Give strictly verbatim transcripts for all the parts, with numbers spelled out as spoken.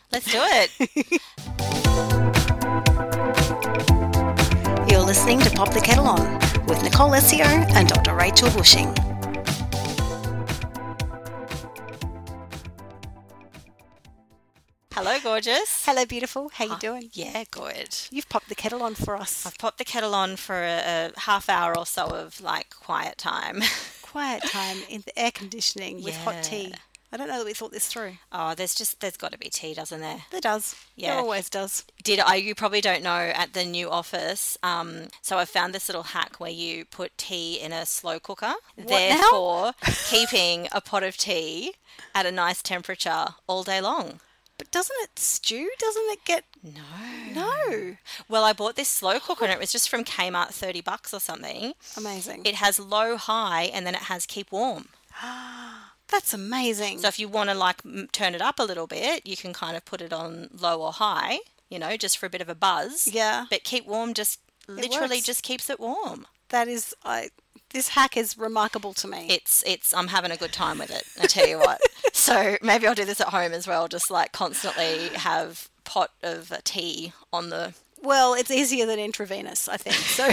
Let's do it. You're listening to Pop the Kettle On with Nicole Essio and Doctor Rachel Bushing. Hello, gorgeous. Hello, beautiful. How you doing? Yeah, good. You've popped the kettle on for us. I've popped the kettle on for a, a half hour or so of like quiet time. Quiet time in the air conditioning with hot Yeah. tea. I don't know that we thought this through. Oh, there's just there's got to be tea, doesn't there? There does. Yeah. There always does. Did I? You probably don't know at the new office. Um, so I found this little hack where you put tea in a slow cooker, now? therefore keeping a pot of tea at a nice temperature all day long. But doesn't it stew? Doesn't it get... No. No. Well, I bought this slow cooker and it was just from Kmart, thirty bucks or something. Amazing. It has low, high, and then it has keep warm. That's amazing. So if you want to like m- turn it up a little bit, you can kind of put it on low or high, you know, just for a bit of a buzz. Yeah. But keep warm just literally works. just keeps it warm. That is... I. This hack is remarkable to me. It's it's I'm having a good time with it, I tell you what. So maybe I'll do this at home as well, just like constantly have pot of tea on the... Well, it's easier than intravenous, I think. So,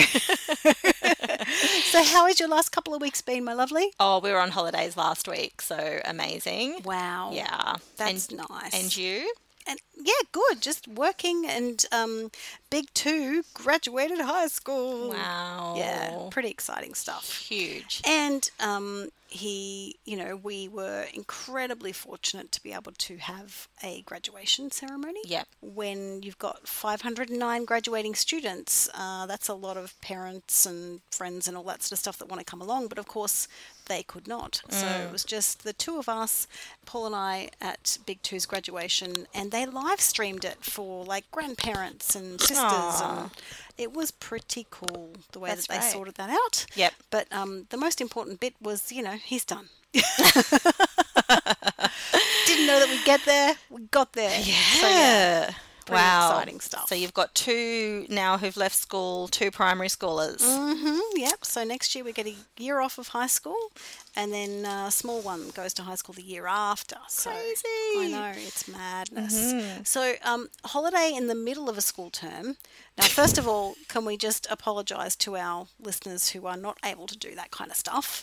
so how has your last couple of weeks been, my lovely? Oh, we were on holidays last week, so amazing. Wow. Yeah. That's and, nice. And you? And yeah, good. Just working, and um, Big Two graduated high school. Wow. Yeah, pretty exciting stuff. Huge. And um, he, you know, we were incredibly fortunate to be able to have a graduation ceremony. Yep. When you've got five hundred nine graduating students, uh, that's a lot of parents and friends and all that sort of stuff that want to come along. But of course, they could not. So it was just the two of us, Paul and I, at Big Two's graduation, and they live streamed it for like grandparents and sisters. Aw. And it was pretty cool the way That's that they great. sorted that out. Yep. But um, the most important bit was, you know, he's done. Didn't know that we'd get there. We got there. Yeah. So, yeah. Pretty Wow. exciting stuff. So you've got two now who've left school, two primary schoolers. Mm-hmm, yep. So next year we get a year off of high school, and then a small one goes to high school the year after. So Crazy. I know, it's madness. So um, holiday in the middle of a school term. Now, first of all, can we just apologise to our listeners who are not able to do that kind of stuff?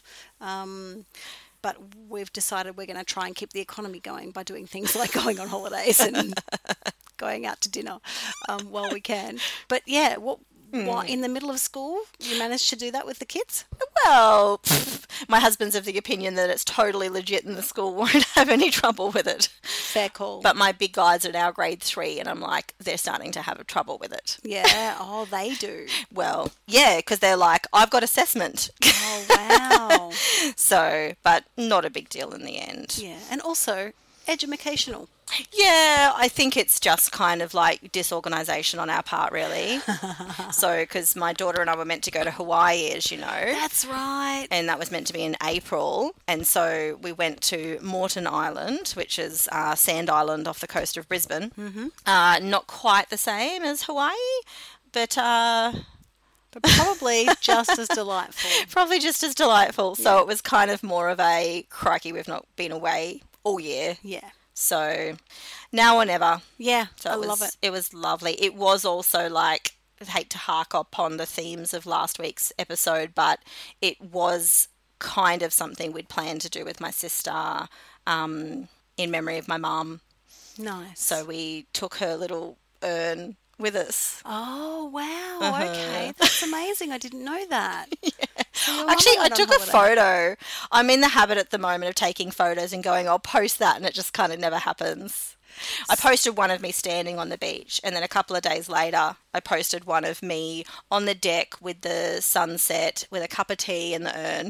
Um, but we've decided we're going to try and keep the economy going by doing things like going on holidays and going out to dinner um, while we can. But yeah, what, what in the middle of school you managed to do that with the kids? Well, pff, my husband's of the opinion that it's totally legit and the school won't have any trouble with it. Fair call. But my big guys are now grade three and I'm like, they're starting to have trouble with it. yeah, oh, they do. Well, yeah, because they're like, I've got assessment. Oh, wow. So, but not a big deal in the end. Yeah, and also educational. Yeah, I think it's just kind of like disorganisation on our part, really. So, because my daughter and I were meant to go to Hawaii, as you know. That's right. And that was meant to be in April. And so we went to Moreton Island, which is uh, Sand Island off the coast of Brisbane. Mm-hmm. Uh, not quite the same as Hawaii, but uh, But probably just as delightful. probably just as delightful. So it was kind of more of a, crikey, we've not been away all year. Yeah. So now or never. Yeah, So I it was, love it. It was lovely. It was also like, I hate to hark upon the themes of last week's episode, but it was kind of something we'd planned to do with my sister um, in memory of my mum. Nice. So we took her little urn with us. Oh, wow. Uh-huh. Okay. That's amazing. I didn't know that. So your mum Actually, I went on took a holiday. photo. I'm in the habit at the moment of taking photos and going, I'll post that, and it just kind of never happens. I posted one of me standing on the beach, and then a couple of days later, I posted one of me on the deck with the sunset, with a cup of tea and the urn.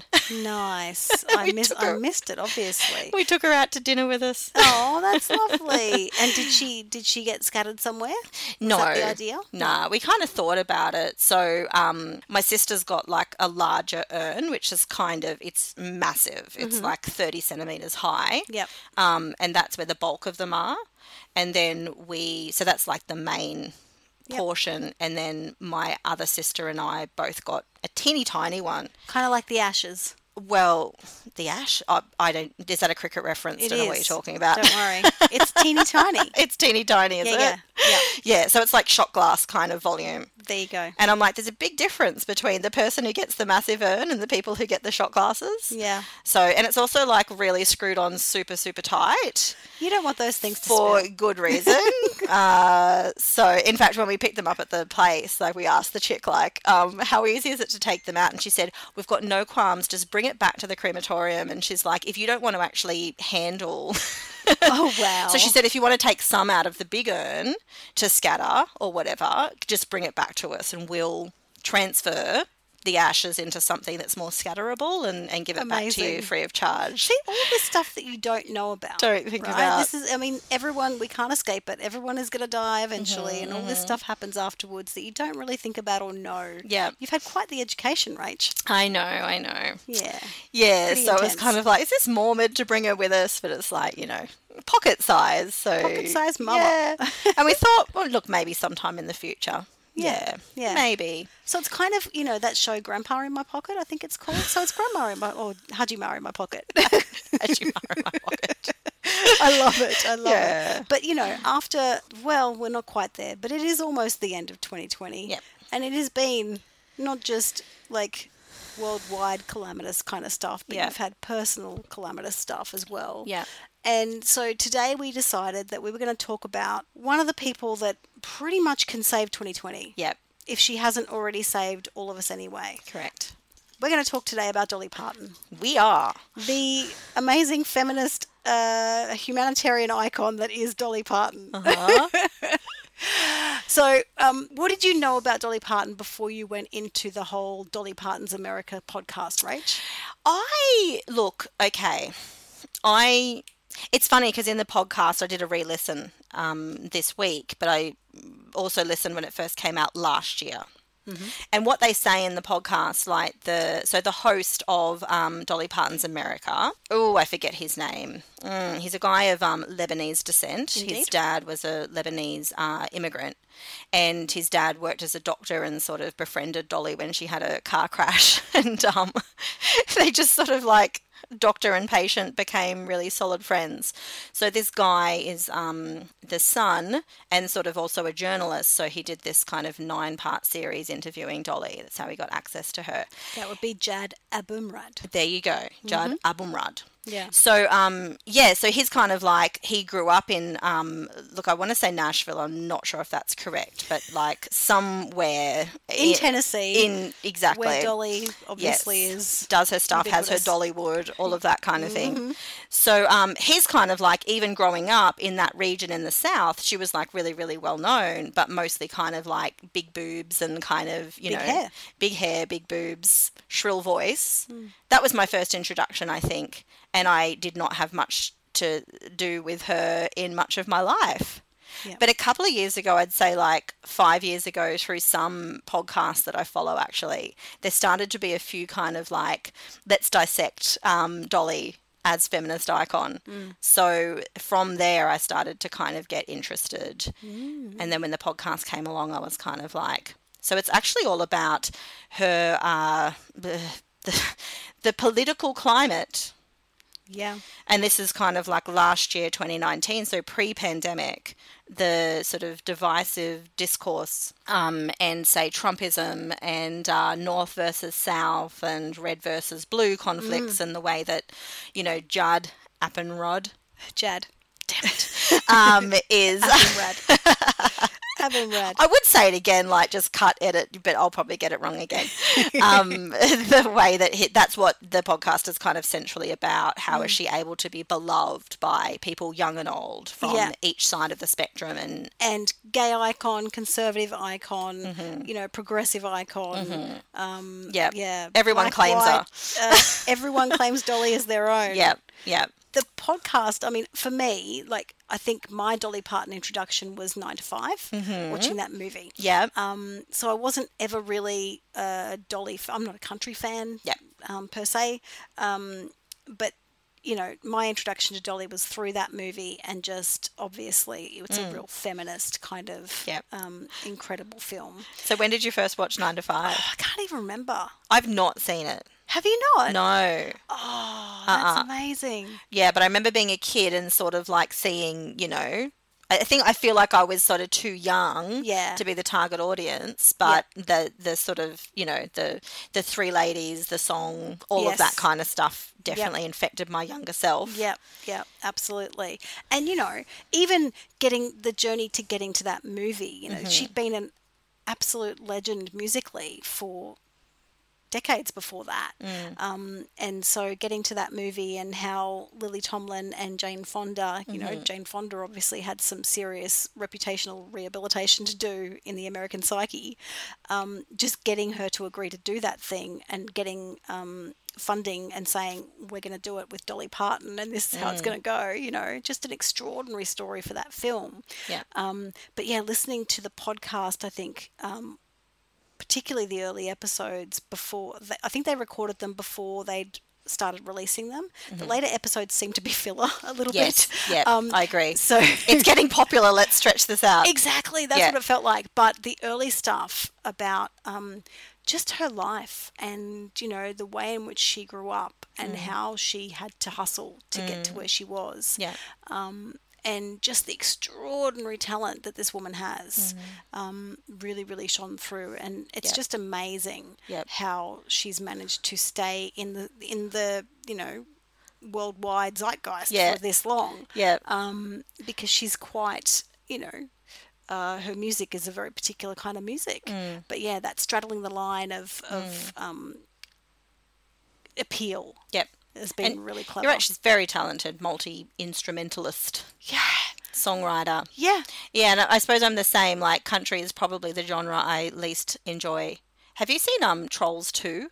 Nice. I, We miss, took I her- missed it, obviously. We took her out to dinner with us. Oh, that's lovely. And did she did she get scattered somewhere? Was No. that the idea? Nah, we kind of thought about it. So um, my sister's got like a larger urn, which is kind of, it's massive. It's like thirty centimetres high. Yep. Um, and that's where the bulk of them are. And then we, so that's like the main Yep. portion. And then my other sister and I both got a teeny tiny one. Kind of like the ashes. Well, the ash. I, I don't. Is that a cricket reference? It don't know what is. you're talking about. Don't worry. It's teeny tiny. It's teeny tiny, is Yeah, it? yeah, yeah. Yeah. So it's like shot glass kind of volume. There you go. And I'm like, there's a big difference between the person who gets the massive urn and the people who get the shot glasses. Yeah. So, and it's also like really screwed on super, super tight. You don't want those things to For spill. good reason. uh, so, in fact, when we picked them up at the place, like we asked the chick, like, um, how easy is it to take them out? And she said, we've got no qualms, just bring it back to the crematorium. And she's like, if you don't want to actually handle... Oh, wow. So she said, if you want to take some out of the big urn to scatter or whatever, just bring it back to us and we'll transfer the ashes into something that's more scatterable and, and give it back to you Amazing. free of charge. See, all the stuff that you don't know about. Don't think right? about. This is, I mean, everyone, we can't escape it. Everyone is going to die eventually, Mm-hmm, and all this stuff happens afterwards that you don't really think about or know. Yeah. You've had quite the education, Rach. I know, I know. Yeah. Yeah, Pretty so it was intense. kind of like, is this morbid to bring her with us? But it's like, you know, pocket size. So Pocket-sized mama. Yeah. And we thought, well, look, maybe sometime in the future. Yeah, Yeah, yeah. maybe. So it's kind of, you know, that show Grandpa in My Pocket, I think it's called. So it's Grandma in My, or Hajima in My Pocket. As you are in my pocket. I love it. I love Yeah. it. But, you know, after, well, we're not quite there, but it is almost the end of twenty twenty. Yep. And it has been not just like worldwide calamitous kind of stuff, but Yeah. you've had personal calamitous stuff as well. Yeah. And so today we decided that we were going to talk about one of the people that pretty much can save twenty twenty. Yep, If she hasn't already saved all of us anyway. correct. We're going to talk today about Dolly Parton, We are. the amazing feminist uh, humanitarian icon that is Dolly Parton. Uh-huh. So, um, what did you know about Dolly Parton before you went into the whole Dolly Parton's America podcast, Rach? I, look, okay. I, it's funny because in the podcast I did a re-listen um, this week, but I also listened when it first came out last year. Mm-hmm. And what they say in the podcast, like the, so the host of um, Dolly Parton's America, oh, I forget his name. Mm, he's a guy of um, Lebanese descent. Indeed. His dad was a Lebanese uh, immigrant. And his dad worked as a doctor and sort of befriended Dolly when she had a car crash. And um, they just sort of like, doctor and patient became really solid friends. So this guy is um, the son and sort of also a journalist. So he did this kind of nine-part series interviewing Dolly. That's how he got access to her. That would be Jad Abumrad. There you go, Jad Abumrad. Yeah. So, um, yeah, so he's kind of like, he grew up in, um, look, I want to say Nashville. I'm not sure if that's correct, but like somewhere. In Tennessee. In, exactly. Where Dolly obviously Yes. is. Does her stuff, has her ubiquitous. Dollywood, all of that kind of Mm-hmm. thing. So um, he's kind of like, even growing up in that region in the South, she was like really, really well known, but mostly kind of like big boobs and kind of, you Big know, hair. big hair, big boobs, shrill voice. That was my first introduction, I think. And I did not have much to do with her in much of my life. Yeah. But a couple of years ago, I'd say like five years ago, through some podcasts that I follow, actually, there started to be a few kind of like, let's dissect um, Dolly as feminist icon. Mm. So from there, I started to kind of get interested. Mm. And then when the podcast came along, I was kind of like, so it's actually all about her, uh, the, the, the political climate. Yeah. And this is kind of like last year, twenty nineteen, so pre-pandemic, the sort of divisive discourse um, and, say, Trumpism and uh, North versus South and red versus blue conflicts and the way that, you know, Judd Appenrod, Jad. damn it, um, is... Abumrad. Abumrad. I would say it again, like just cut, edit, but I'll probably get it wrong again. Um, the way that he, that's what the podcast is kind of centrally about. How Mm. is she able to be beloved by people young and old from Yeah. each side of the spectrum? And And gay icon, conservative icon, Mm-hmm. you know, progressive icon. Um, Yeah. yeah. Everyone black, claims her. white, uh, everyone claims Dolly as their own. yeah, yeah, The podcast, I mean, for me, like, I think my Dolly Parton introduction was nine to five, watching that movie. yeah, Um, so I wasn't ever really a Dolly. F- I'm not a country fan, Yeah. um, per se. Um, but you know, my introduction to Dolly was through that movie, and just obviously it's a real feminist kind of Yeah. um, incredible film. So when did you first watch Nine to Five? I can't even remember. I've not seen it. Have you not? No. Oh, that's Uh-uh. amazing. Yeah, but I remember being a kid and sort of like seeing, you know, I think I feel like I was sort of too young Yeah. to be the target audience, but the the sort of, you know, the the three ladies, the song, all of that Yes. kind of stuff definitely infected my younger self. Yep, yep, absolutely. And, you know, even getting the journey to getting to that movie, you know, Mm-hmm. she'd been an absolute legend musically for decades before that. Mm. Um, and so getting to that movie and how Lily Tomlin and Jane Fonda, you know, Mm-hmm. Jane Fonda obviously had some serious reputational rehabilitation to do in the American psyche. Um, just getting her to agree to do that thing and getting um, funding and saying, we're going to do it with Dolly Parton and this is how it's Mm. going to go, you know, just an extraordinary story for that film. Yeah. Um, but yeah, listening to the podcast, I think, um, particularly the early episodes before, they, I think they recorded them before they'd started releasing them. The later episodes seem to be filler a little Mm-hmm. Yes. bit. Yeah. Um, I agree. So It's getting popular. Let's stretch this out. exactly, that's Yeah. what it felt like. But the early stuff about um, just her life and, you know, the way in which she grew up and how she had to hustle to get to where she was. Yeah. Um, and just the extraordinary talent that this woman has um, really, really shone through. And it's Yep. just amazing Yep. how she's managed to stay in the, in the you know, worldwide zeitgeist Yeah. for this long. Yeah. Um, because she's quite, you know, uh, her music is a very particular kind of music. Mm. But yeah, that straddling the line of, of um, appeal Yep. has been And really clever. You're right. She's very talented, multi-instrumentalist, Yeah. songwriter. Yeah. Yeah, and I suppose I'm the same. Like, country is probably the genre I least enjoy. Have you seen um Trolls two?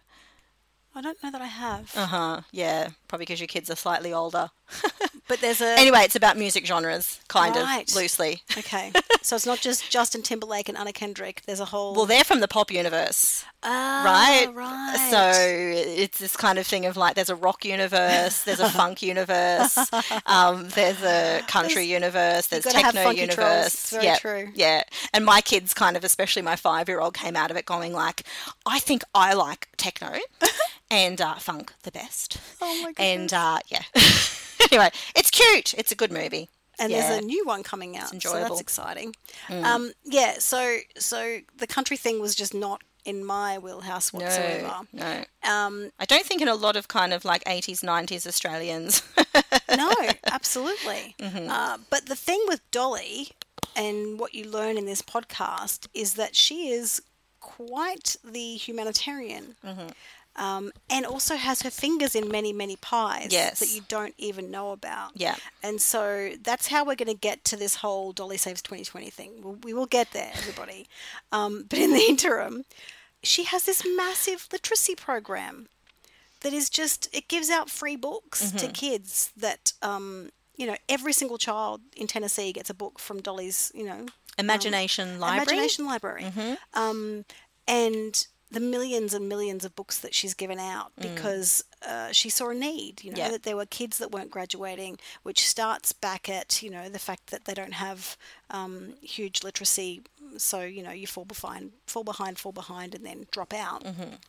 I don't know that I have. Uh huh. Yeah, probably because your kids are slightly older. But there's a... Anyway, it's about music genres, kind Right. of loosely. Okay. So it's not just Justin Timberlake and Anna Kendrick. There's a whole... Well, they're from the pop universe, ah, right? right. So it's this kind of thing of like, there's a rock universe, there's a funk universe, um, there's a country universe, there's gotta have techno funky trolls. universe. It's very yeah, true. Yeah, and my kids kind of, especially my five-year-old, came out of it going like, I think I like techno and uh, funk the best. Oh my goodness. And uh, yeah. Anyway, it's cute. It's a good movie. And Yeah. there's a new one coming out, so enjoyable. that's exciting. Um, yeah, so so the country thing was just not in my wheelhouse whatsoever. No, no. Um, I don't think in a lot of kind of like eighties, nineties Australians. no, absolutely. Mm-hmm. Uh, but the thing with Dolly and what you learn in this podcast is that she is quite the humanitarian. Mm-hmm. Um, and also has her fingers in many, many pies Yes. that you don't even know about. Yeah. And so that's how we're going to get to this whole Dolly Saves twenty twenty thing. We'll, we will get there, everybody. Um, but in the interim, she has this massive literacy program that is just, it gives out free books to kids that, um, you know, every single child in Tennessee gets a book from Dolly's, you know, Imagination Library. Imagination Library. Um, and the millions and millions of books that she's given out because uh, she saw a need, you know, Yeah. that there were kids that weren't graduating, which starts back at, you know, the fact that they don't have um, huge literacy. So, you know, you fall behind, fall behind, fall behind, and then drop out.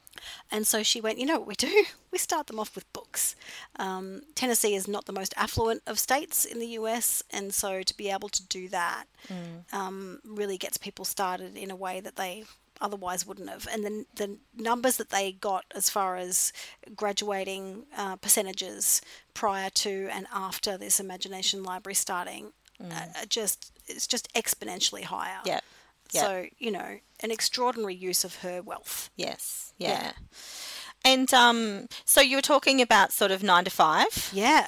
And so she went, you know what we do? We start them off with books. Um, Tennessee is not the most affluent of states in the U S, and so to be able to do that um, really gets people started in a way that they otherwise wouldn't have. And then the numbers that they got as far as graduating uh, percentages prior to and after this Imagination Library starting uh, are just, it's just exponentially higher. Yeah. Yeah. So, you know, an extraordinary use of her wealth. Yes. Yeah. Yeah. And um, so you were talking about sort of nine to five. Yeah.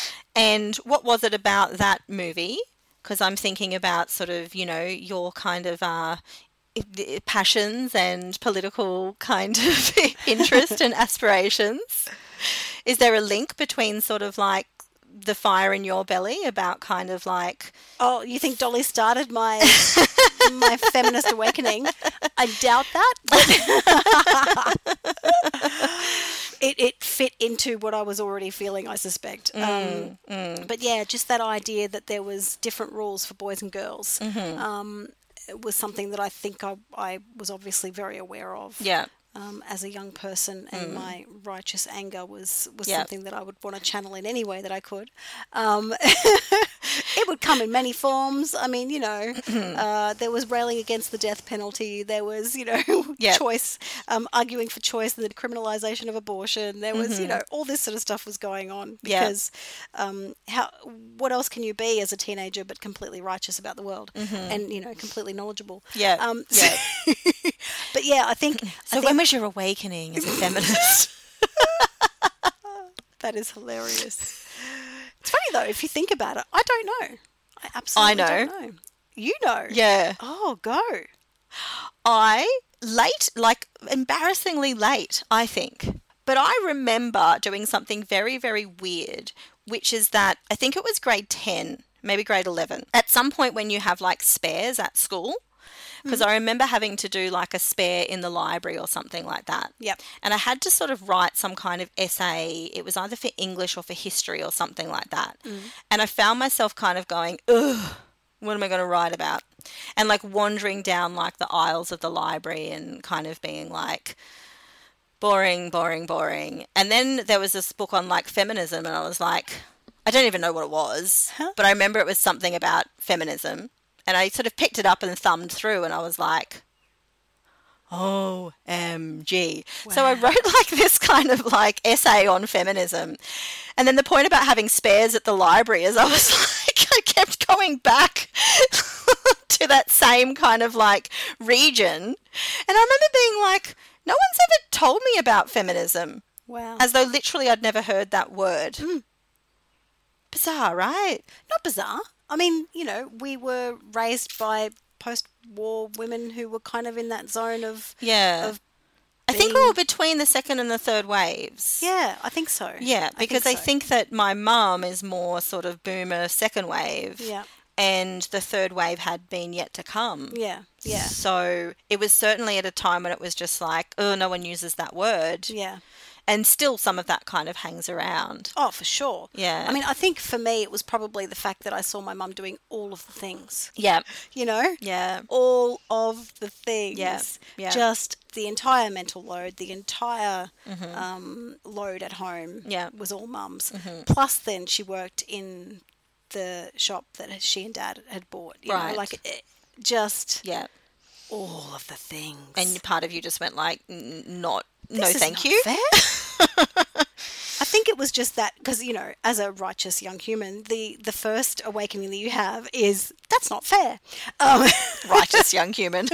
And what was it about that movie? Because I'm thinking about sort of, you know, your kind of uh, i- passions and political kind of interest and aspirations. Is there a link between sort of like the fire in your belly about kind of like... Oh, you think Dolly started my my feminist awakening? I doubt that. But it, it fit into what I was already feeling, I suspect. Um, But yeah, just that idea that there was different rules for boys and girls um, it was something that I think I, I was obviously very aware of. Yeah. um, as a young person, and my righteous anger was, was Yep. something that I would want to channel in any way that I could. Um, it would come in many forms. I mean, you know, uh, there was railing against the death penalty. There was, you know, Yep. choice, um, arguing for choice and the criminalisation of abortion. There was, you know, all this sort of stuff was going on Yep. because um, how what else can you be as a teenager but completely righteous about the world and, you know, completely knowledgeable? Yeah. Um, Yeah. but yeah, I think, So I think when was your awakening as a feminist? that is hilarious. It's funny though, if you think about it, I don't know. I absolutely know. don't know. You know. Yeah. Oh, go. I, late, like embarrassingly late, I think. But I remember doing something very, very weird, which is that I think it was grade ten, maybe grade eleven. At some point when you have like spares at school, because I remember having to do like a spare in the library or something like that. Yep. And I had to sort of write some kind of essay. It was either for English or for history or something like that. And I found myself kind of going, ugh, what am I going to write about? And like wandering down like the aisles of the library and kind of being like, boring, boring, boring. And then there was this book on like feminism and I was like, I don't even know what it was, Huh? but I remember it was something about feminism. And I sort of picked it up and thumbed through and I was like, O M G. So I Wow. wrote like this kind of like essay on feminism. And then the point about having spares at the library is I was like, I kept going back to that same kind of like region. And I remember being like, no one's ever told me about feminism, Wow. as though literally I'd never heard that word. Bizarre, right? Not bizarre. I mean, you know, we were raised by post-war women who were kind of in that zone of, Yeah. of I think being- we were between the second and the third waves. yeah, I think so. Yeah, because I so. think that my mum is more sort of boomer second wave. Yeah. And the third wave had been yet to come. Yeah, yeah, So it was certainly at a time when it was just like, oh, no one uses that word. yeah. And still some of that kind of hangs around. Oh, for sure. Yeah. I mean, I think for me, it was probably the fact that I saw my mum doing all of the things, Yeah. you know? Yeah. All of the things. Yeah, yeah. Just the entire mental load, the entire um, load at home Mm-hmm. Yeah. was all mum's. Plus, then she worked in the shop that she and dad had bought. You Right. know, like it, just Yeah. all of the things. And part of you just went like, "N- not, no This is thank not you. fair. I think it was just that because, you know, as a righteous young human, the, the first awakening that you have is that's not fair. Um, Righteous young human.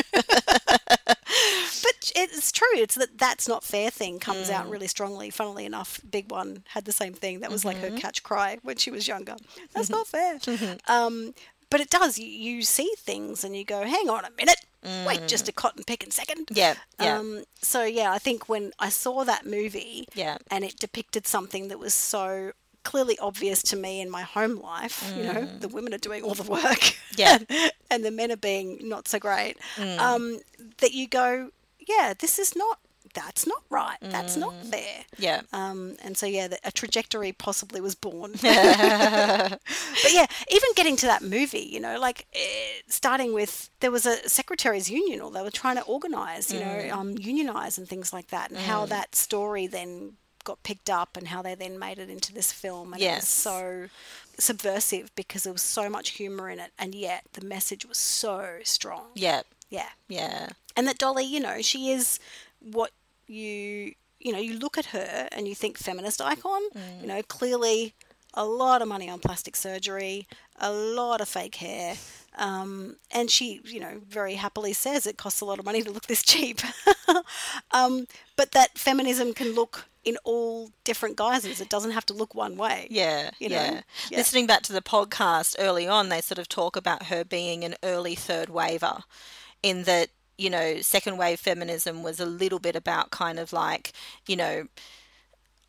but it's true. It's that that's not fair thing comes Mm. out really strongly. Funnily enough, Big One had the same thing. That was like Mm-hmm. her catch cry when she was younger. That's not fair. Um, but it does. You, you see things and you go, hang on a minute. Wait just a cotton picking second. Mm. Yeah, yeah. Um, so, yeah, I think when I saw that movie Yeah. and it depicted something that was so clearly obvious to me in my home life, you know, the women are doing all the work. Mm. Yeah. Mm. and the men are being not so great. Um, that you go, yeah, this is not, that's not right. That's not fair. Yeah. Um, and so, yeah, the, a trajectory possibly was born. But yeah, even getting to that movie, you know, like eh, starting with, there was a secretaries union, or they were trying to organise, you know, um, unionise and things like that, and how that story then got picked up and how they then made it into this film. And it was Yes. so subversive because there was so much humour in it, and yet the message was so strong. Yeah. Yeah. Yeah. And that Dolly, you know, she is what you, you know, you look at her and you think feminist icon, you know, clearly a lot of money on plastic surgery, a lot of fake hair. Um, and she, you know, very happily says it costs a lot of money to look this cheap. um, but that feminism can look in all different guises. It doesn't have to look one way. Yeah, You know? yeah. Yeah. Listening back to the podcast early on, they sort of talk about her being an early third waver, in that, you know, second wave feminism was a little bit about kind of like, you know,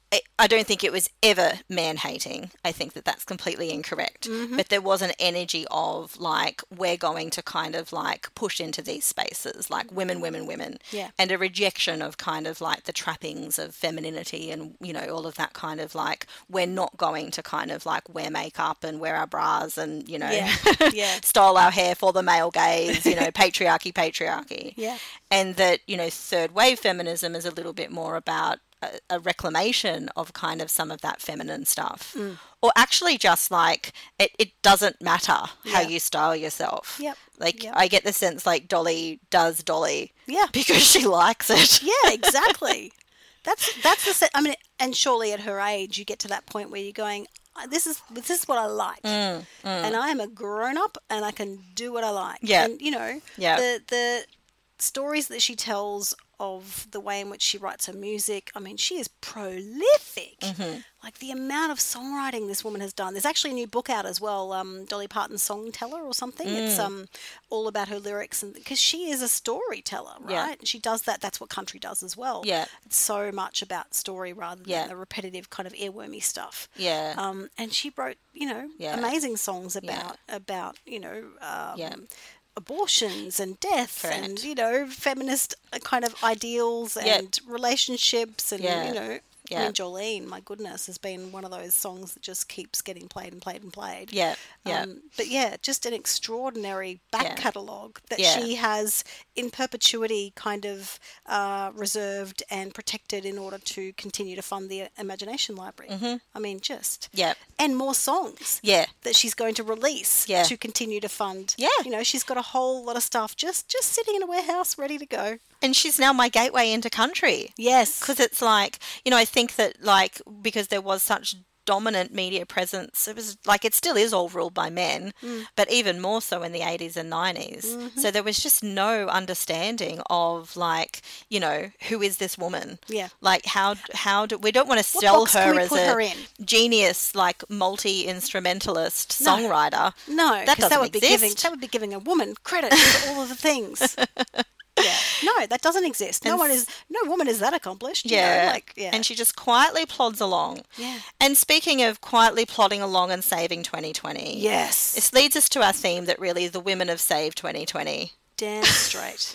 I I don't think it was ever man-hating. I think that that's completely incorrect. Mm-hmm. But there was an energy of, like, we're going to kind of, like, push into these spaces, like women, women, women. Yeah. And a rejection of kind of, like, the trappings of femininity and, you know, all of that kind of, like, we're not going to kind of, like, wear makeup and wear our bras and, you know, Yeah. Yeah. style our hair for the male gaze, you know, patriarchy, patriarchy. Yeah. And that, you know, third wave feminism is a little bit more about a, a reclamation of kind of some of that feminine stuff. Mm. Or actually just like, it, it doesn't matter how Yeah. you style yourself. Yep. Like, Yep. I get the sense like Dolly does Dolly. Yeah. Because she likes it. Yeah, exactly. That's that's the. Se- I mean, and surely at her age, you get to that point where you're going, "This is this is what I like, Mm, and I am a grown up, and I can do what I like." Yeah. And you know, Yeah. the the stories that she tells of the way in which she writes her music. I mean, she is prolific. Mm-hmm. Like the amount of songwriting this woman has done. There's actually a new book out as well, um, Dolly Parton's Song Teller or something. Mm. It's um all about her lyrics, and because she is a storyteller, right? Yeah. She does that. That's what country does as well. Yeah. It's so much about story rather than Yeah. the repetitive kind of earwormy stuff. Yeah. Um, and she wrote, you know, Yeah. amazing songs Yeah. about about you know. Um, Yeah. abortions and death Correct. and you know feminist uh, kind of ideals and Yeah. relationships and Yeah. you know I Yeah. mean Jolene, my goodness, has been one of those songs that just keeps getting played and played and played. Yeah. Yeah. Um, but yeah, just an extraordinary back Yeah. catalogue that Yeah. she has in perpetuity kind of uh, reserved and protected in order to continue to fund the Imagination Library. Mm-hmm. I mean, just. Yeah. And more songs Yeah. that she's going to release Yeah. to continue to fund. Yeah. You know, she's got a whole lot of stuff just, just sitting in a warehouse ready to go. And she's now my gateway into country. Yes. Because it's like, you know, I think that, like, because there was such dominant media presence, it was like, it still is all ruled by men, Mm. but even more so in the eighties and nineties. Mm-hmm. So there was just no understanding of, like, you know, who is this woman? Yeah. Like, how, how do, we don't want to What sell box can her we as put a her in? genius, like, multi-instrumentalist No. songwriter. No, That because that, doesn't would be exist. giving that would be giving a woman credit for all of the things. Yeah. No, that doesn't exist. No And one s- is no woman is that accomplished. you know, Yeah. like yeah. And she just quietly plods along. Yeah. And speaking of quietly plodding along and saving twenty twenty, Yes. this leads us to our theme that really the women have saved twenty twenty. Damn straight.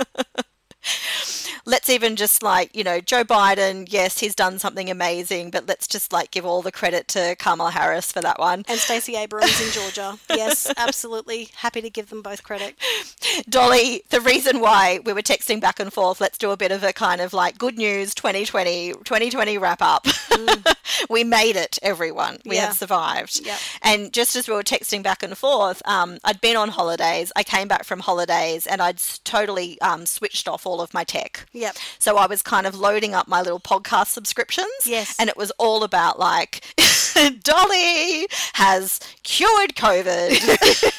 Let's even just like, you know, Joe Biden, yes, he's done something amazing, but let's just like give all the credit to Kamala Harris for that one. And Stacey Abrams in Georgia. Yes, absolutely. Happy to give them both credit. Dolly, the reason why we were texting back and forth, let's do a bit of a kind of like good news twenty twenty, twenty twenty wrap up. Mm. We made it, everyone. We Yeah. have survived. Yep. And just as we were texting back and forth, um, I'd been on holidays. I came back from holidays and I'd s- totally um, switched off all of my tech. Yep. So I was kind of loading up my little podcast subscriptions. Yes. And it was all about like, Dolly has cured COVID.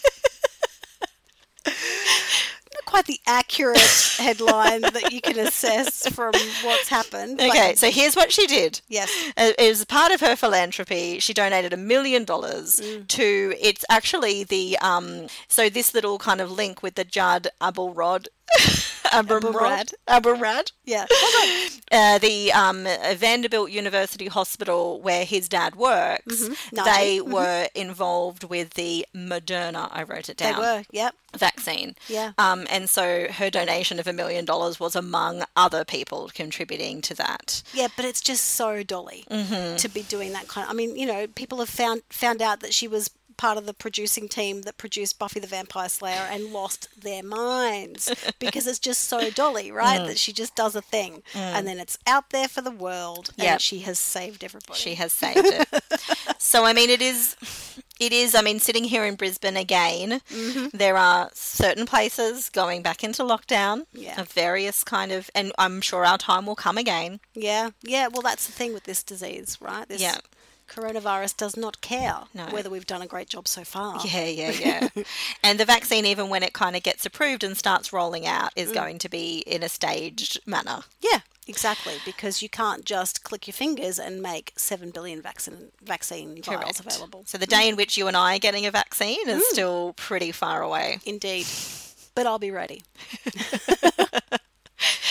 Not quite the accurate headline that you can assess from what's happened. but Okay, so here's what she did. yes. Uh, As part of her philanthropy, she donated a million dollars to, it's actually the, um, so this little kind of link with the Judd Abelrod. Abelrad. Abelrad. Yeah. Uh, the um, Vanderbilt University Hospital where his dad works, Mm-hmm. they Nigel. were involved with the Moderna, I wrote it They down, were. Yep. vaccine. Yeah. Um, and so her donation of a million dollars was among other people contributing to that. Yeah, but it's just so Dolly Mm-hmm. to be doing that kind of. I mean, you know, people have found found out that she was part of the producing team that produced Buffy the Vampire Slayer and lost their minds because it's just so Dolly, right? Mm. That she just does a thing and then it's out there for the world and Yep. she has saved everybody. She has saved it. So, I mean, it is, it is, I mean, sitting here in Brisbane again, Mm-hmm. there are certain places going back into lockdown Yeah. of various kind of, and I'm sure our time will come again. Yeah, yeah. Well, that's the thing with this disease, right? This Yeah. coronavirus does not care No. whether we've done a great job so far. Yeah, yeah, yeah. And the vaccine, even when it kind of gets approved and starts rolling out, Mm. is going to be in a staged manner. Yeah, exactly. Because you can't just click your fingers and make seven billion vaccine vaccine vials Correct. available. So the day in which you and I are getting a vaccine is still pretty far away. Indeed. But I'll be ready.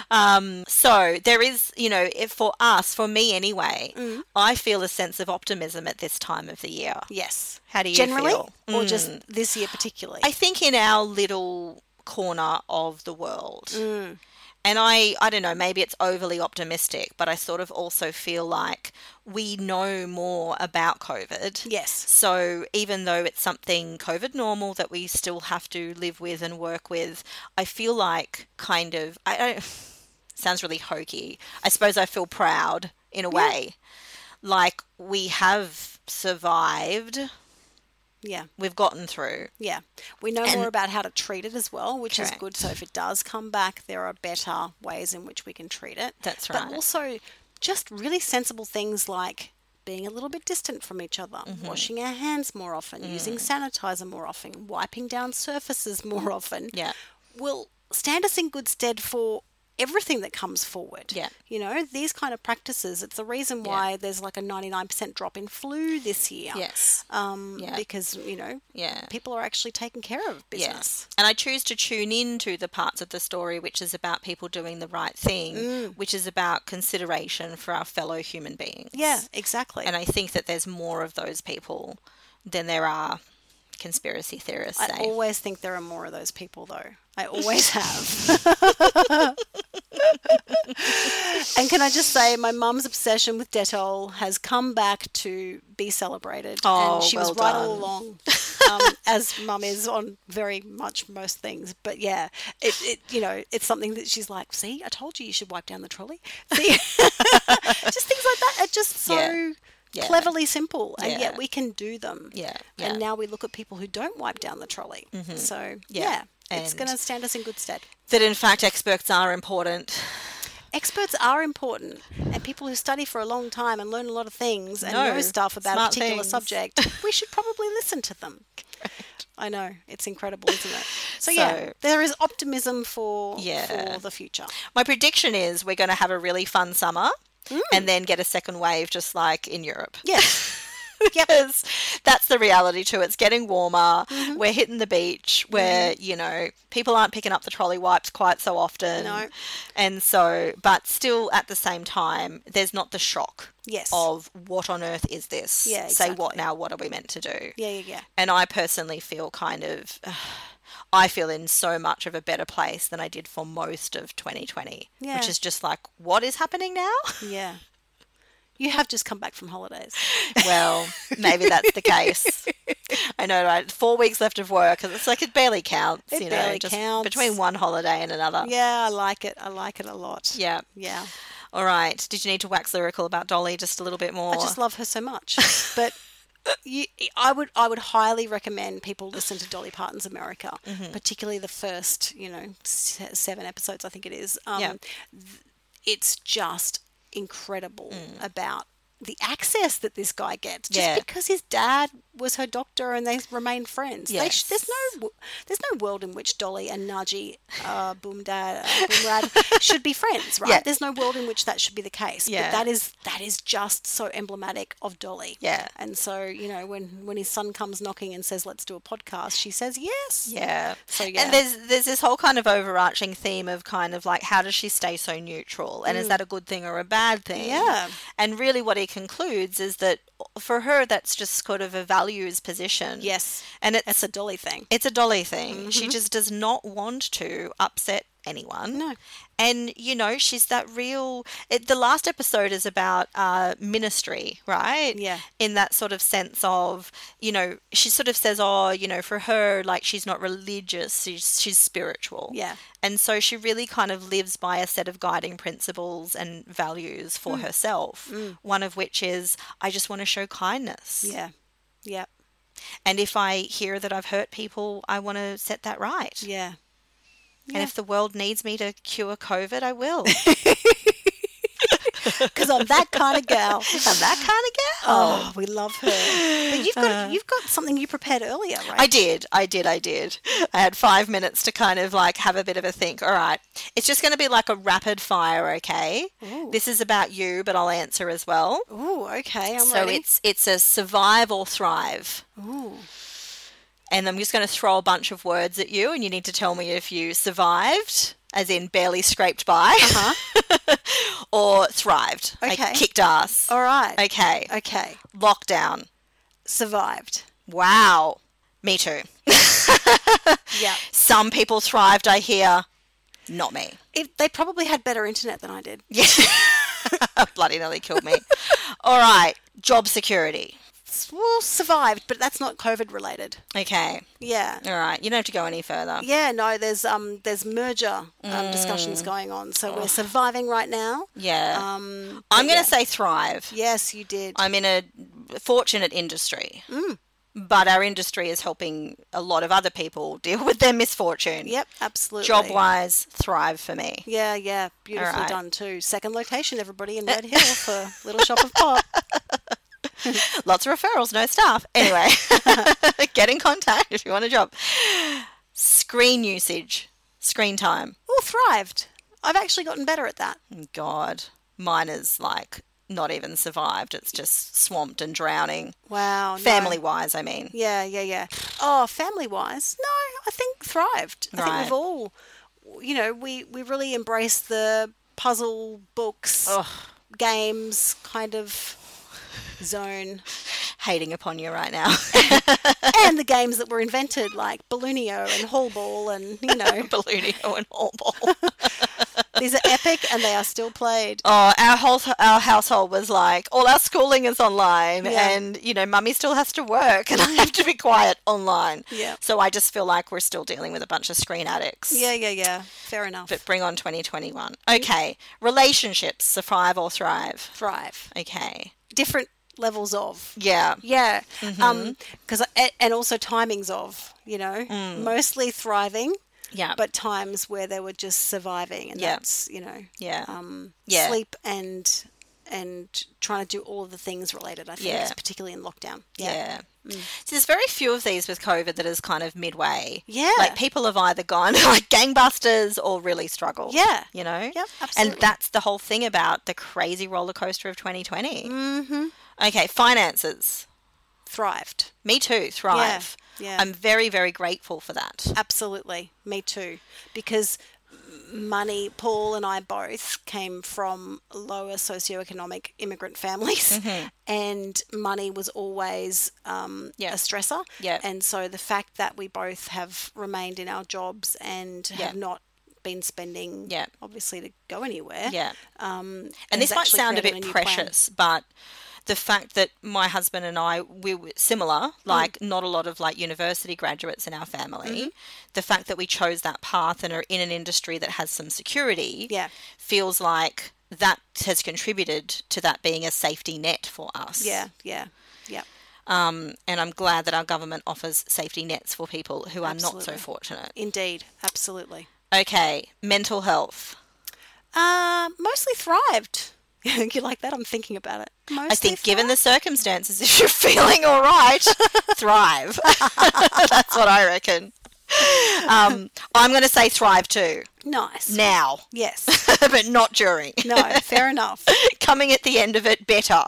Um, so there is, you know, if for us, for me anyway, Mm. I feel a sense of optimism at this time of the year. Yes. How do you Generally, feel? or Mm. just this year particularly? I think in our little corner of the world. Mm. And I, I don't know, maybe it's overly optimistic, but I sort of also feel like we know more about COVID. Yes. So even though it's something COVID normal that we still have to live with and work with, I feel like kind of, I don't, sounds really hokey. I suppose I feel proud in a Yeah. way. Like we have survived. Yeah. We've gotten through. Yeah. We know And- more about how to treat it as well, which is Correct. good. So if it does come back, there are better ways in which we can treat it. That's But right. also just really sensible things like being a little bit distant from each other, Mm-hmm. washing our hands more often, Mm. using sanitizer more often, wiping down surfaces more often, Yeah. will stand us in good stead for everything that comes forward. Yeah. You know, these kind of practices, it's the reason why there's like a ninety-nine percent drop in flu this year. Yes. Um, Yeah. Because, you know, Yeah. people are actually taking care of business. Yes. And I choose to tune into the parts of the story which is about people doing the right thing, Mm. which is about consideration for our fellow human beings. Yeah, exactly. And I think that there's more of those people than there are conspiracy theorists I say. always think there are more of those people, though. I always have. And can I just say, my mum's obsession with Dettol has come back to be celebrated. Oh, and she well was right all done. along, um, as mum is on very much most things. But yeah, it, it you know, it's something that she's like, see, I told you you should wipe down the trolley. See, just things like that. It's just so Yeah. Yeah. cleverly simple, and Yeah. yet we can do them. Yeah. Yeah. And now we look at people who don't wipe down the trolley. So, Yeah. yeah, it's And- going to stand us in good stead. that in fact experts are important. Experts are important, and people who study for a long time and learn a lot of things and No, know stuff about a smart particular things. subject, we should probably listen to them. I know, it's incredible, isn't it? So, yeah, So- there is optimism for, Yeah. for the future. My prediction is we're going to have a really fun summer and then get a second wave just like in Europe. Yes. Because that's the reality too. It's getting warmer. Mm-hmm. We're hitting the beach where, you know, people aren't picking up the trolley wipes quite so often. No. And so, but still at the same time, there's not the shock Yes. of what on earth is this? Yeah, Say what exactly. now? What are we meant to do? Yeah, yeah, yeah. And I personally feel kind of, I feel in so much of a better place than I did for most of twenty twenty, Yeah. which is just like, what is happening now? Yeah. You have just come back from holidays. Well, maybe that's the case. I know, right? Four weeks left of work. It's like it barely counts, It you know, barely just counts. between one holiday and another. Yeah, I like it. I like it a lot. Yeah. Yeah. All right. Did you need to wax lyrical about Dolly just a little bit more? I just love her so much. But you, I would I would highly recommend people listen to Dolly Parton's America, Mm-hmm. particularly the first, you know, se- seven episodes, I think it is. Um, Yeah. th- It's just incredible Mm. about the access that this guy gets, just Yeah. because his dad was her doctor and they remain friends. They sh- there's Yes. no w- there's no world in which Dolly and Naji, uh, Boom Dad, uh, Boom Rad should be friends, right? Yeah. There's no world in which that should be the case. Yeah. But that is that is just so emblematic of Dolly. Yeah. And so, you know, when when his son comes knocking and says, "Let's do a podcast," she says, "Yes." Yeah. So, yeah. And there's there's this whole kind of overarching theme of kind of like how does she stay so neutral and is that a good thing or a bad thing? Mm. Yeah. And really what he concludes is that for her that's just sort of a values position. Yes. And it's It's a Dolly thing. it's a Dolly thing. She just does not want to upset anyone. No. And, you know, she's that real. It, the last episode is about uh, ministry, right? Yeah. In that sort of sense of, you know, she sort of says, oh, you know, for her, like, she's not religious, she's, she's spiritual. Yeah. And so she really kind of lives by a set of guiding principles and values for Mm. herself, one of which is, I just want to show kindness. Yeah. Yeah. And if I hear that I've hurt people, I want to set that right. Yeah. And if the world needs me to cure COVID, I will. Because I'm that kind of gal. I'm that kind of gal. Oh, we love her. But you've got you've got something you prepared earlier, right? I did, I did, I did. I had five minutes to kind of like have a bit of a think. All right, it's just going to be like a rapid fire, okay? Ooh. This is about you, but I'll answer as well. Ooh, okay, I'm so ready. it's it's a survive or thrive. Ooh. And I'm just going to throw a bunch of words at you, and you need to tell me if you survived as in barely scraped by, Uh-huh. or thrived. Okay. Like kicked ass. All right. Okay. Okay. Lockdown. Survived. Wow. Me too. Yeah. Some people thrived, I hear. Not me. It, they probably had better internet than I did. Yeah. Bloody nearly killed me. All right. Job security. Well, survived, but that's not COVID related. Okay. Yeah. All right. You don't have to go any further. Yeah, no, there's um there's merger um, discussions going on. So we're surviving right now. Yeah. Um, I'm but going yeah. to say thrive. Yes, you did. I'm in a fortunate industry. Mm. But our industry is helping a lot of other people deal with their misfortune. Yep, absolutely. Job-wise, thrive for me. Yeah, yeah, beautifully All right. done too. Second location, everybody, in Red Hill for Little Shop of Pop. Lots of referrals, no staff. Anyway, get in contact if you want a job. Screen usage, screen time. Oh, thrived. I've actually gotten better at that. God, mine is like not even survived. It's just swamped and drowning. Wow. no. Family-wise, I mean. Yeah, yeah, yeah. Oh, family-wise, no, I think thrived. I think Right. we've all, you know, we, we really embraced the puzzle books, Ugh, games kind of zone. hating upon you right now. And the games that were invented, like Balloonio and Hall Ball, and, you know, Balloonio and all ball. these are epic and they are still played. Oh, our whole our household was like, all our schooling is online, Yeah. and you know, mummy still has to work, and I have to be quiet online. Yeah. So I just feel like we're still dealing with a bunch of screen addicts. Yeah, yeah, yeah. Fair enough. But bring on twenty twenty-one. Okay, relationships, survive or thrive. Thrive. Okay. Different levels of. Yeah. Yeah. Mm-hmm. Um, 'cause I, and also timings of, you know, Mm. mostly thriving, Yeah. but times where they were just surviving, and Yeah. that's, you know, yeah. um, Yeah. sleep and and trying to do all of the things related, I think, Yeah. particularly in lockdown. Yeah. So there's very few of these with COVID that is kind of midway. Yeah. Like people have either gone like gangbusters or really struggled. Yeah. You know? Yep, absolutely. And that's the whole thing about the crazy roller coaster of twenty twenty. Mm-hmm. Okay, finances. Thrived. Me too, thrive. Yeah. I'm very, very grateful for that. Absolutely. Me too. Because money, Paul and I both came from lower socioeconomic immigrant families, and money was always um, Yeah. a stressor. Yeah. And so the fact that we both have remained in our jobs and Yeah. have not been spending, Yeah. obviously, to go anywhere. Yeah. Um, And this has might actually sound a created bit new plan. precious, but the fact that my husband and I, we were similar, like not a lot of like university graduates in our family, the fact that we chose that path and are in an industry that has some security Yeah. feels like that has contributed to that being a safety net for us. Yeah. Yeah. Yeah. Um, and I'm glad that our government offers safety nets for people who are not so Absolutely. fortunate. Indeed. Absolutely. Okay, mental health. Uh, mostly thrived. You like that? I'm thinking about it. Mostly I think given the thrived. circumstances, if you're feeling all right, thrive. That's what I reckon. Um, I'm going to say thrive too. Nice. Now. Yes. But not during. No, fair enough. Coming at the end of it better.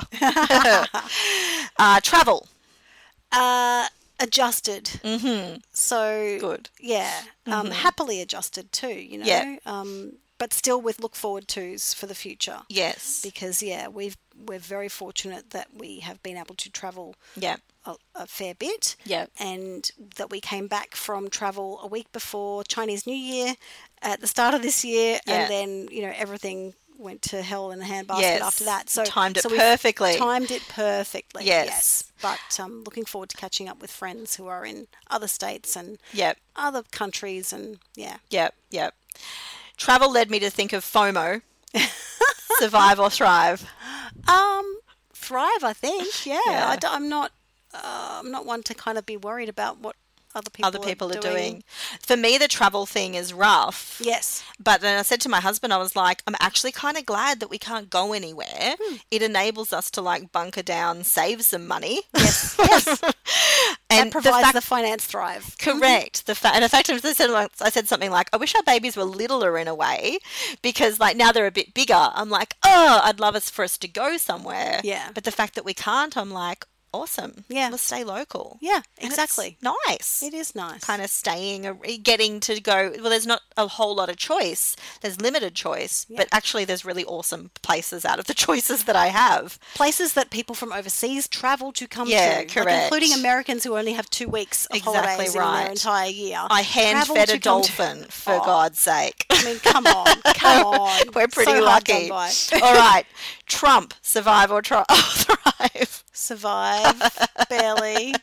uh, travel. Uh, adjusted. Mm-hmm. So Good. yeah, um, happily adjusted too. You know, Yeah. um, but still with look forward tos for the future. Yes. Because yeah, we've we're very fortunate that we have been able to travel Yeah. a, a fair bit. Yeah. And that we came back from travel a week before Chinese New Year at the start of this year, Yeah. and then you know everything went to hell in a handbasket Yes. after that. So Timed it so we've perfectly. Timed it perfectly. Yes. But um, looking forward to catching up with friends who are in other states and Yep. other countries, and yeah. Yep. Yep. Travel led me to think of FOMO. Survive or thrive. Um, thrive, I think. Yeah, Yeah. I d- I'm not. Uh, I'm not one to kind of be worried about what other people Other people are doing. For me, the travel thing is rough. Yes. But then I said to my husband, I was like, I'm actually kind of glad that we can't go anywhere. Hmm. It enables us to like bunker down, save some money. Yes. Yes. And that provides the the, fact, finance thrive. correct. The fact, and the fact I said, like, I said something like, I wish our babies were littler in a way, because like now they're a bit bigger. I'm like, oh, I'd love us for us to go somewhere. Yeah. But the fact that we can't, I'm like, awesome. Yeah. Let's stay local. Yeah, And it's exactly. nice. It is nice. Kind of staying, a- getting to go. Well, there's not a whole lot of choice. There's limited choice, Yeah. but actually, there's really awesome places out of the choices that I have. Places that people from overseas travel to come Yeah, to, correct. like including Americans who only have two weeks of Exactly holidays in right. their entire year. I hand travel fed to a come to- dolphin, for Oh. God's sake. I mean, come on, come on. We're pretty So hard lucky. done by. All right, Trump, survive or try- thrive. Survive, barely.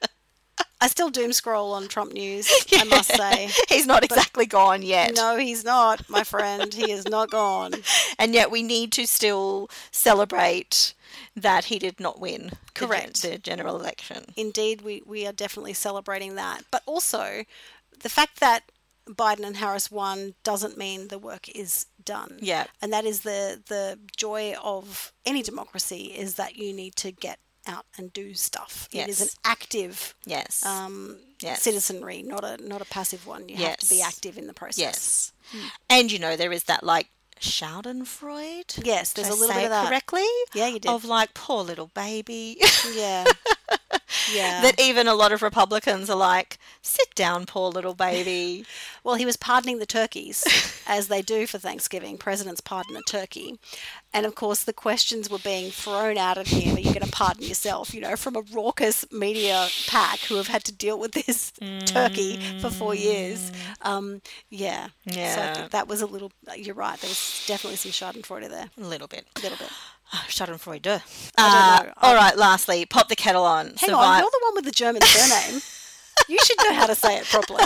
I still doom scroll on Trump news, I must say. He's not exactly gone yet. No, he's not, my friend. He is not gone. And yet we need to still celebrate that he did not win the gen- Correct. the general election. Indeed, we, we are definitely celebrating that. But also, the fact that Biden and Harris won doesn't mean the work is done. Yeah. And that is the, the joy of any democracy, is that you need to get out and do stuff. It is Yes. an active Yes. um, Yes. citizenry, not a not a passive one. You have to be Yes. active in the process. Yes. And you know, there is that like Schadenfreude. Yes, there's Did a I little say bit of that. it correctly? Yeah, you did. Of like, poor little baby. Yeah. Yeah. That even a lot of Republicans are like, sit down, poor little baby. Well, he was pardoning the turkeys, as they do for Thanksgiving. Presidents pardon a turkey. And of course, the questions were being thrown out at him. Are you going to pardon yourself? You know, from a raucous media pack who have had to deal with this turkey for four years. Um, yeah. So I Yeah. think that was a little, you're right. There was definitely some Schadenfreude there. A little bit. A little bit. Schadenfreude. I Uh, don't know. all right, lastly, pop the kettle on. Hang Survive- on, you're the one with the German surname. You should know how to say it properly.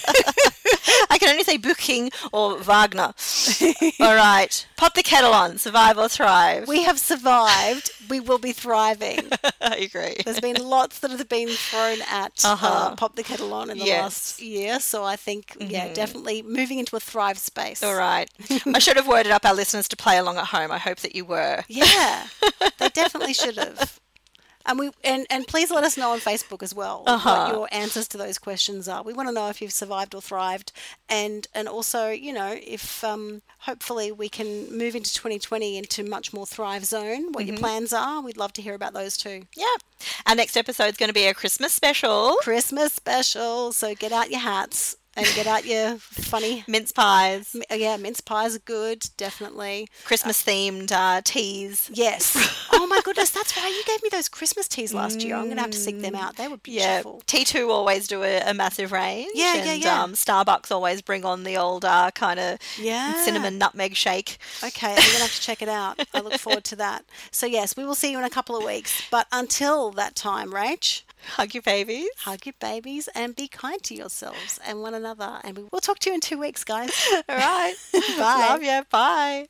I can only say Booking or Wagner. All right, pop the kettle on. Survive or thrive. We have survived. We will be thriving. I agree. There's been lots that have been thrown at Uh-huh. uh, Pop the Kettle On in the Yes. last year. So I think, yeah, definitely moving into a thrive space. All right. I should have worded up our listeners to play along at home. I hope that you were. Yeah, they definitely should have. And we and, and please let us know on Facebook as well Uh-huh. what your answers to those questions are. We want to know if you've survived or thrived, and and also, you know, if um, hopefully we can move into twenty twenty into much more thrive zone. What your plans are, we'd love to hear about those too. Yeah. Our next episode is going to be a Christmas special. Christmas special, so get out your hats and get out your funny. Mince pies. Yeah, mince pies are good, definitely. Christmas themed uh, teas. Yes. Oh my goodness, that's why you gave me those Christmas teas last year. I'm going to have to seek them out. They were Yeah, beautiful. T two always do a, a massive range. Yeah, yeah, and, yeah. Um, Starbucks always bring on the old uh, kind of Yeah. cinnamon nutmeg shake. Okay, I'm going to have to check it out. I look forward to that. So yes, we will see you in a couple of weeks. But until that time, Rach, Hug your babies. hug your babies and be kind to yourselves and one another. And we will talk to you in two weeks, guys. All right. Bye. Love you. Bye.